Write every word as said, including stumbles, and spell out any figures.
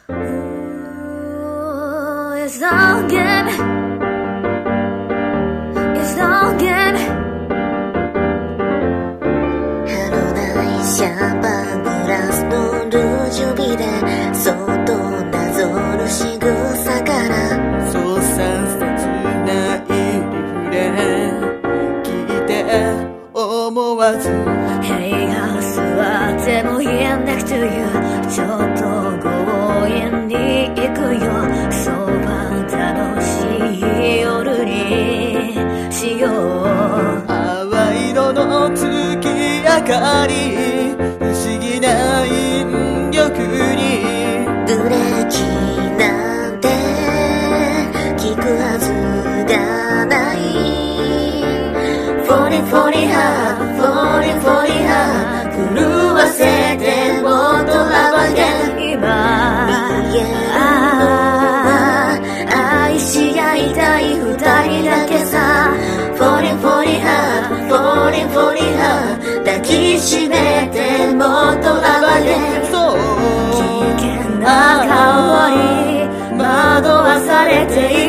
Ooh, it's all good. It's all good. ハロないシャンパングラスのルージュビでそっとなぞる仕草からそうさん切ないリフレ聞いて思わず Hey, 座ってもいいんだけど you ちょっと強引に行くよそば楽しい夜にしよう淡い色の月明かり不思議な引力にブレーキなんて効くはずがないフォリフォリハフォリフォリハ狂わせてもっと暴け今見えるのは愛し合いたい二人だけさフォリフォリハフォリフォリハ抱きしめてもっと暴けそう危険な香り惑わされている